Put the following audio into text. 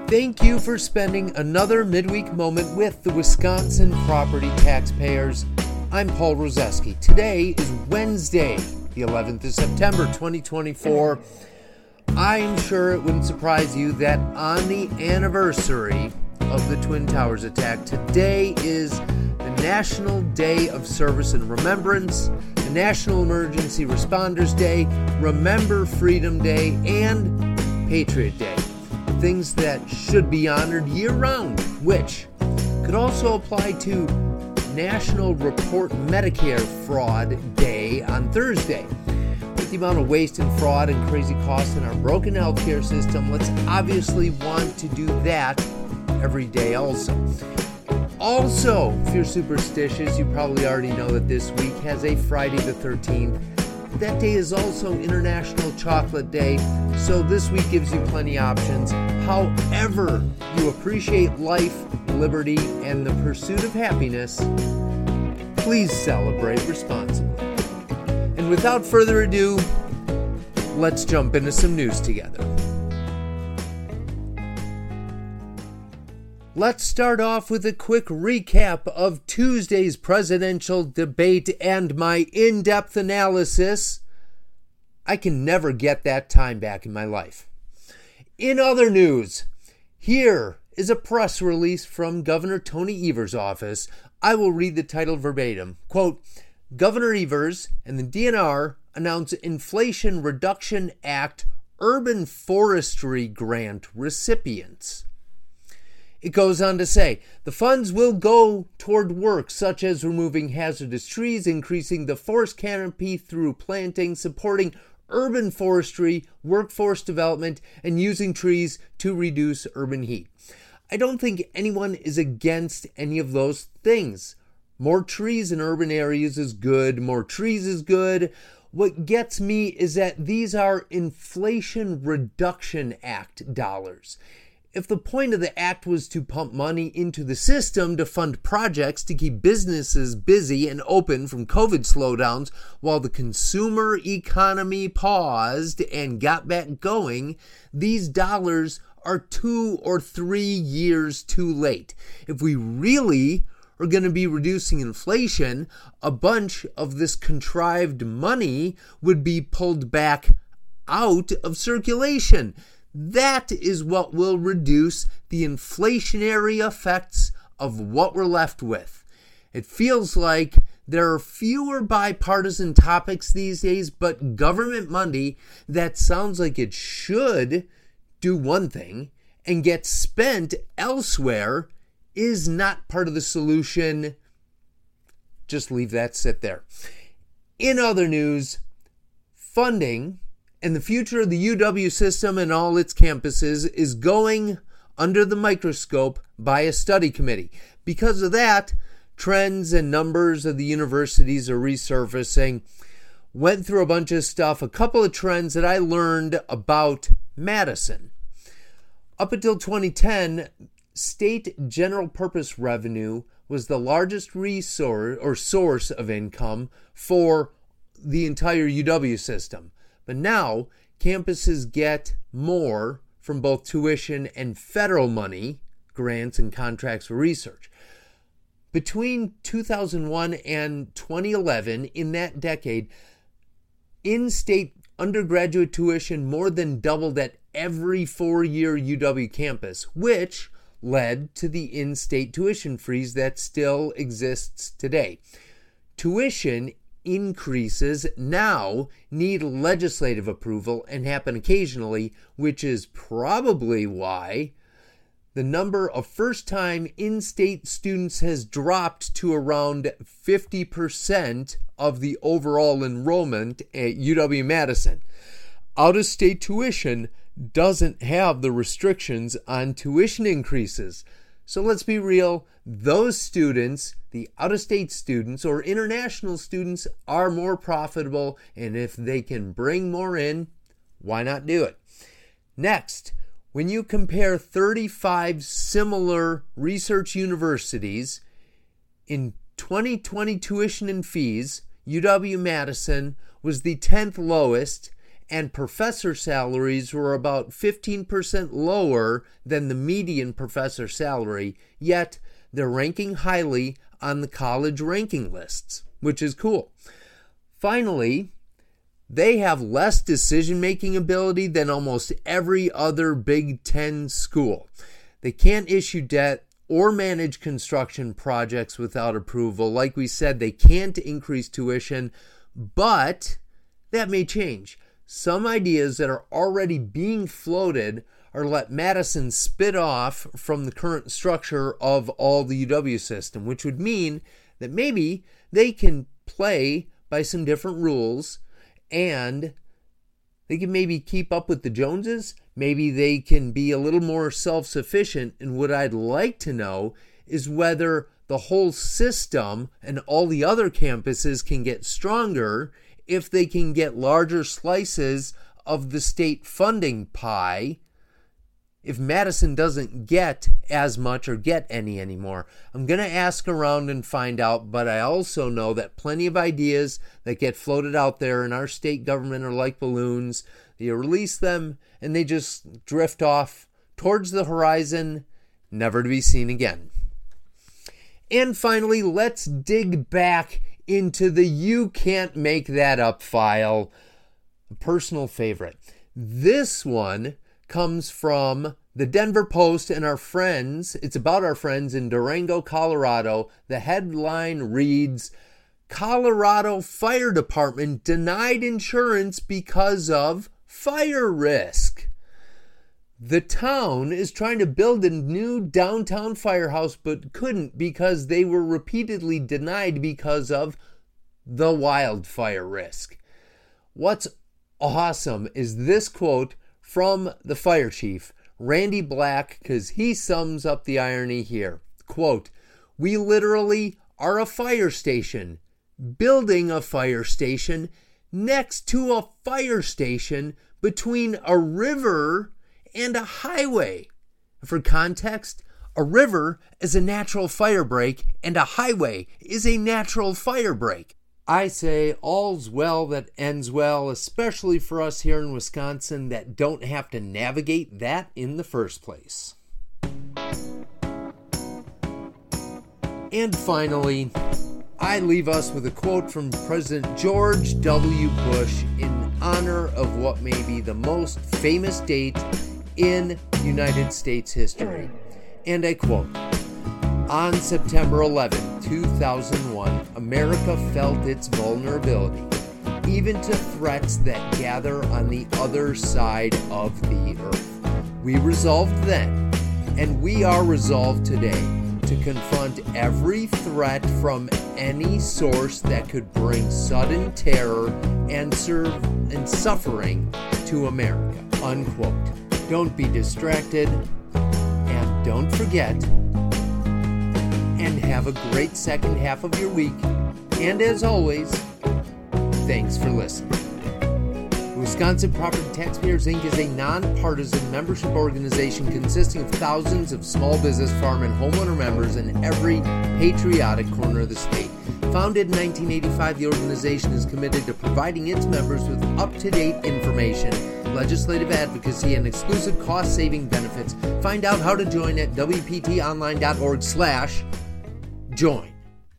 Thank you for spending another midweek moment with the Wisconsin property taxpayers. I'm Paul Rozeski. Today is Wednesday, the 11th of September, 2024. I'm sure it wouldn't surprise you that on the anniversary of the Twin Towers attack, today is the National Day of Service and Remembrance, the National Emergency Responders Day, Remember Freedom Day, and Patriot Day. Things that should be honored year-round, which could also apply to National Report Medicare Fraud Day on Thursday. With the amount of waste and fraud and crazy costs in our broken healthcare system, let's obviously want to do that every day also. Also, if you're superstitious, you probably already know that this week has a Friday the 13th. That day is also International Chocolate Day, so this week gives you plenty of options. However you appreciate life, liberty, and the pursuit of happiness, please celebrate responsibly. And without further ado, let's jump into some news together. Let's start off with a quick recap of Tuesday's presidential debate and my in-depth analysis. I can never get that time back in my life. In other news, here is a press release from Governor Tony Evers' office. I will read the title verbatim. Quote, Governor Evers and the DNR announce Inflation Reduction Act Urban Forestry Grant recipients. It goes on to say, the funds will go toward work such as removing hazardous trees, increasing the forest canopy through planting, supporting urban forestry, workforce development, and using trees to reduce urban heat. I don't think anyone is against any of those things. More trees in urban areas is good. More trees is good. What gets me is that these are Inflation Reduction Act dollars. If the point of the act was to pump money into the system to fund projects to keep businesses busy and open from COVID slowdowns while the consumer economy paused and got back going, these dollars are 2 or 3 years too late. If we really are going to be reducing inflation, a bunch of this contrived money would be pulled back out of circulation. That is what will reduce the inflationary effects of what we're left with. It feels like there are fewer bipartisan topics these days, but government money that sounds like it should do one thing and get spent elsewhere is not part of the solution. Just leave that sit there. In other news, funding and the future of the UW system and all its campuses is going under the microscope by a study committee. Because of that, trends and numbers of the universities are resurfacing. Went through a bunch of stuff, a couple of trends that I learned about Madison. Up until 2010, state general purpose revenue was the largest resource or source of income for the entire UW system. But now, campuses get more from both tuition and federal money, grants and contracts for research. Between 2001 and 2011, in that decade, in-state undergraduate tuition more than doubled at every 4-year UW campus, which led to the in-state tuition freeze that still exists today. Tuition increases now need legislative approval and happen occasionally, which is probably why the number of first-time in-state students has dropped to around 50% of the overall enrollment at UW-Madison. Out-of-state tuition doesn't have the restrictions on tuition increases. So let's be real, those students, the out-of-state students or international students, are more profitable, and if they can bring more in, why not do it? Next, when you compare 35 similar research universities, in 2020 tuition and fees, UW-Madison was the 10th lowest and professor salaries were about 15% lower than the median professor salary, yet they're ranking highly on the college ranking lists, which is cool. Finally, they have less decision-making ability than almost every other Big Ten school. They can't issue debt or manage construction projects without approval. Like we said, they can't increase tuition, but that may change. Some ideas that are already being floated are let Madison spit off from the current structure of all the UW system, which would mean that maybe they can play by some different rules and they can maybe keep up with the Joneses. Maybe they can be a little more self-sufficient. And what I'd like to know is whether the whole system and all the other campuses can get stronger if they can get larger slices of the state funding pie, if Madison doesn't get as much or get any anymore. I'm going to ask around and find out, but I also know that plenty of ideas that get floated out there in our state government are like balloons. You release them and they just drift off towards the horizon, never to be seen again. And finally, let's dig back into the You Can't Make That Up file, a personal favorite. This one comes from the Denver Post and our friends. It's about our friends in Durango, Colorado. The headline reads, Colorado Fire Department denied insurance because of fire risk. The town is trying to build a new downtown firehouse but couldn't because they were repeatedly denied because of the wildfire risk. What's awesome is this quote from the fire chief, Randy Black, because he sums up the irony here. Quote, "We literally are a fire station, building a fire station next to a fire station between a river and a highway." For context, a river is a natural fire break and a highway is a natural fire break. I say all's well that ends well, especially for us here in Wisconsin that don't have to navigate that in the first place. And finally, I leave us with a quote from President George W. Bush in honor of what may be the most famous date in United States history. And I quote, "On September 11, 2001, America felt its vulnerability, even to threats that gather on the other side of the earth. We resolved then, and we are resolved today, to confront every threat from any source that could bring sudden terror and suffering to America." Unquote. Don't be distracted, and don't forget, and have a great second half of your week. And as always, thanks for listening. Wisconsin Property Taxpayers Inc. is a nonpartisan membership organization consisting of thousands of small business, farm, and homeowner members in every patriotic corner of the state. Founded in 1985, the organization is committed to providing its members with up-to-date information, legislative advocacy, and exclusive cost-saving benefits. Find out how to join at wptonline.org/join.